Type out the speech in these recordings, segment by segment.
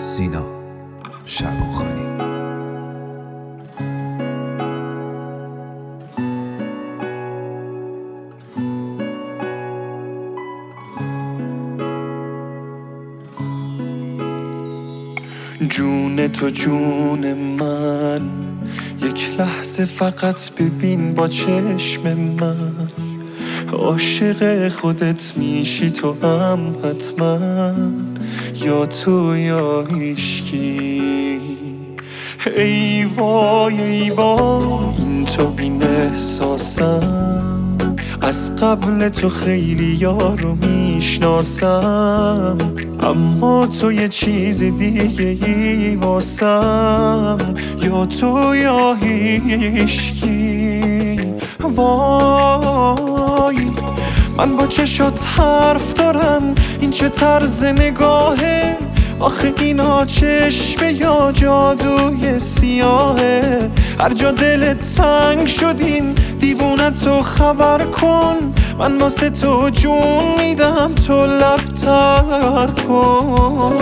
سینا شعبانخانی. جون تو جون من، یک لحظه فقط ببین با چشم من. عاشق خودت میشی تو هم حتما، یا تو یا هیشکی. ای وای ای وای، این تو بین احساسم، از قبل تو خیلی یارو میشناسم، اما تو یه چیز دیگه ای واسم، یا تو یا هیشکی. وای من با چشات حرف دارم، این چه طرز نگاهه؟ آخه اینا چشمه یا جادوی سیاهه؟ هر جا دلت تنگ شدین دیوونتو خبر کن، من واسه تو جون میدم تو لب تر کن.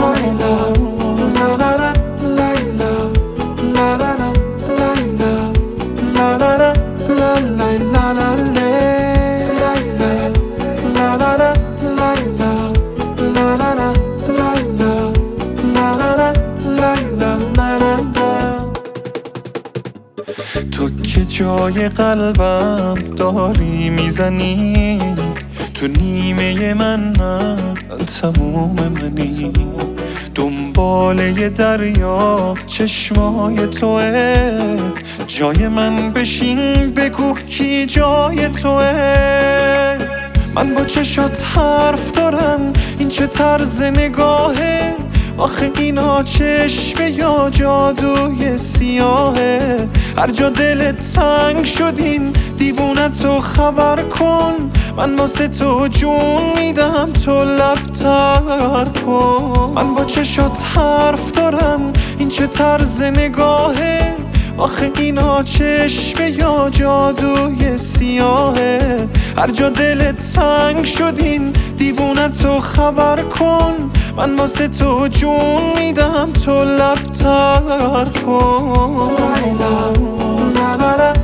تو که جای قلبم داری میزنی، تو نیمه من تموم منی. دنبال یه دریا چشمای توه، جای من بشین بگو کی جای توه. من با چشات حرف دارم، این چه طرز نگاهه؟ آخه اینا چشمه یا جادوی سیاهه؟ هر جا دلت تنگ شدین دیوونتو خبر کن، من واسه تو جون میدم تو لب تر کن. من با چشات حرف دارم، این چه طرز نگاهه؟ آخه اینا چشمه یا جادوی سیاهه؟ هر جا دلت تنگ شدین دیوونتو خبر کن، من واسه تو جون میدم تو لب تر کن.